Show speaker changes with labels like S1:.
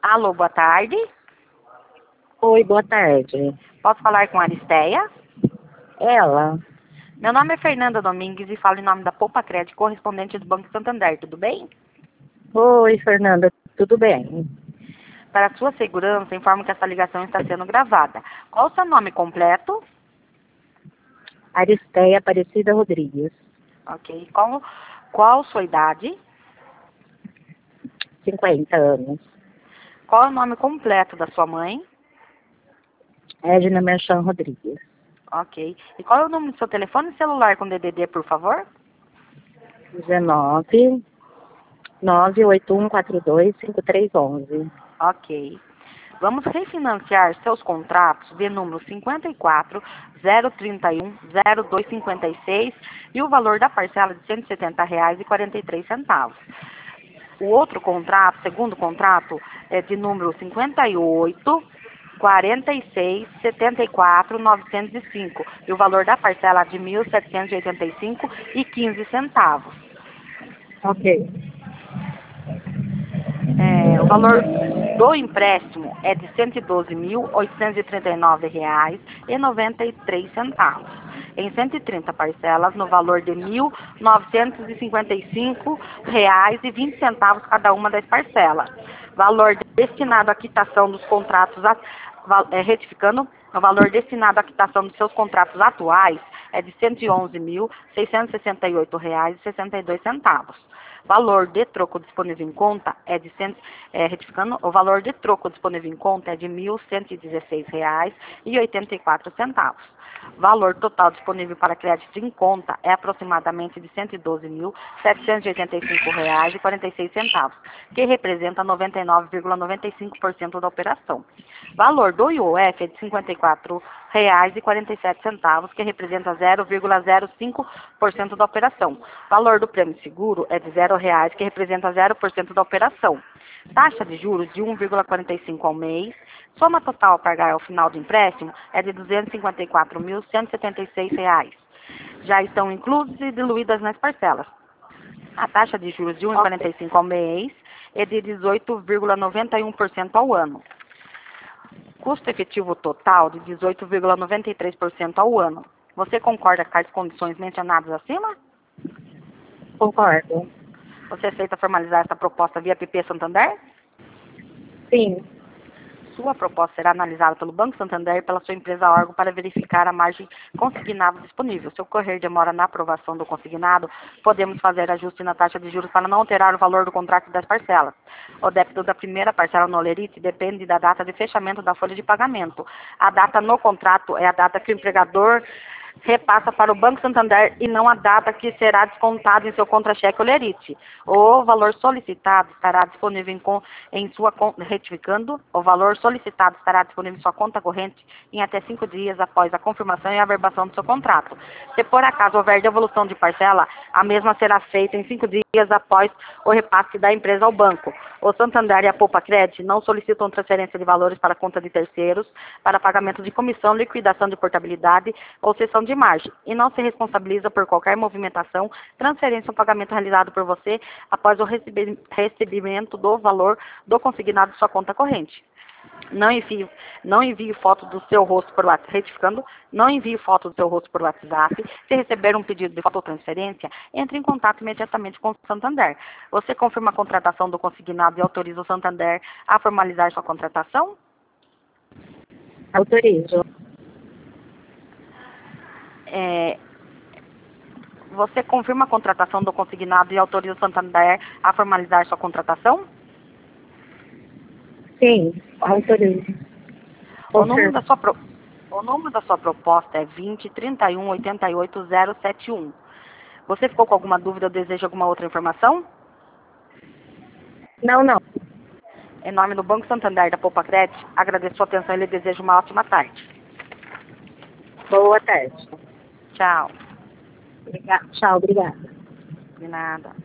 S1: Alô, boa tarde.
S2: Oi, boa tarde.
S1: Posso falar com a Aristeia?
S2: Ela?
S1: Meu nome é Fernanda Domingues e falo em nome da Poupa Crédito, correspondente do Banco Santander, tudo bem?
S2: Oi, Fernanda, tudo bem?
S1: Para sua segurança, informo que essa ligação está sendo gravada. Qual o seu nome completo?
S2: Aristeia Aparecida Rodrigues,
S1: Ok. Qual sua idade?
S2: 50 anos.
S1: Qual é o nome completo da sua mãe?
S2: Edna Merchan Rodrigues,
S1: Ok. E qual é o número do seu telefone celular com DDD, por favor?
S2: 19 981425311.
S1: Ok. Vamos refinanciar seus contratos de número 54 031 0256 e o valor da parcela de R$ 170,43. O outro contrato, segundo contrato, é de número 58 46 74 905 e o valor da parcela de R$ 1.785,15.
S2: Ok.
S1: O valor do empréstimo é de R$ 112.839,93, em 130 parcelas, no valor de R$ 1.955,20 cada uma das parcelas. Valor destinado à quitação dos contratos, retificando, o valor destinado à quitação dos seus contratos atuais é de R$ 111.668,62. Valor de troco disponível em conta é de retificando, o valor de troco disponível em conta é de R$ 1.116,84. Valor total disponível para crédito em conta é aproximadamente de R$ 112.785,46, que representa 99,95% da operação. Valor do IOF é de R$ 54,47, que representa 0,05% da operação. Valor do prêmio seguro é de R$ 0,00, que representa 0% da operação. Taxa de juros de 1,45 ao mês. Soma total a pagar ao final do empréstimo é de R$ 254.176. Já estão inclusos e diluídas nas parcelas. A taxa de juros de 1,45 ao mês é de 18,91% ao ano. Custo efetivo total de 18,93% ao ano. Você concorda com as condições mencionadas acima?
S2: Concordo.
S1: Você aceita formalizar essa proposta via PP Santander?
S2: Sim.
S1: Sua proposta será analisada pelo Banco Santander e pela sua empresa órgão para verificar a margem consignada disponível. Se ocorrer demora na aprovação do consignado, podemos fazer ajuste na taxa de juros para não alterar o valor do contrato das parcelas. O débito da primeira parcela no Olerite depende da data de fechamento da folha de pagamento. A data no contrato é a data que o empregador repassa para o Banco Santander e não a data que será descontado em seu contra-cheque Olerite. O valor solicitado estará disponível em sua conta, retificando, o valor solicitado estará disponível em sua conta corrente em até 5 dias após a confirmação e averbação do seu contrato. Se por acaso houver devolução de parcela, a mesma será feita em 5 dias após o repasse da empresa ao banco. O Santander e a Poupa Crédito não solicitam transferência de valores para a conta de terceiros, para pagamento de comissão, liquidação de portabilidade ou cessão de margem, e não se responsabiliza por qualquer movimentação, transferência ou pagamento realizado por você após o recebimento do valor do consignado de sua conta corrente. Não envie foto do seu rosto por WhatsApp, retificando, não envie foto do seu rosto por WhatsApp. Se receber um pedido de foto ou transferência, entre em contato imediatamente com o Santander. Você confirma a contratação do consignado e autoriza o Santander a formalizar sua contratação?
S2: Autorizo.
S1: Você confirma a contratação do consignado e autoriza o Santander a formalizar sua contratação?
S2: Sim, autorizo.
S1: O número da sua proposta é 20 31 88 071. Você ficou com alguma dúvida ou deseja alguma outra informação?
S2: Não.
S1: Em nome do Banco Santander da Poupa Crédito, agradeço sua atenção e lhe desejo uma ótima tarde.
S2: Boa tarde.
S1: Tchau.
S2: Tchau, obrigada.
S1: De nada.